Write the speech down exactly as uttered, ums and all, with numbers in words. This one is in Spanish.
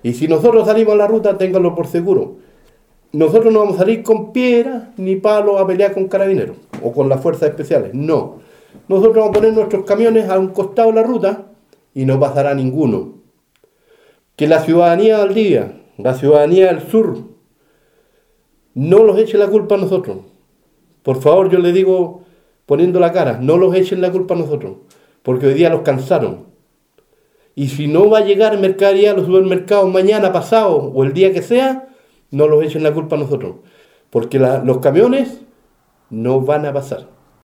Y si nosotros salimos a la ruta, ténganlo por seguro. Nosotros no vamos a salir con piedras ni palos a pelear con carabineros o con las fuerzas especiales. No. Nosotros vamos a poner nuestros camiones a un costado de la ruta y no pasará ninguno. Que la ciudadanía de Valdivia, la ciudadanía del sur, no los eche la culpa a nosotros. Por favor, yo le digo, poniendo la cara, no los echen la culpa a nosotros, porque hoy día los cansaron. Y si no va a llegar mercadería a los supermercados mañana, pasado o el día que sea, no los echen la culpa a nosotros, porque la, los camiones no van a pasar.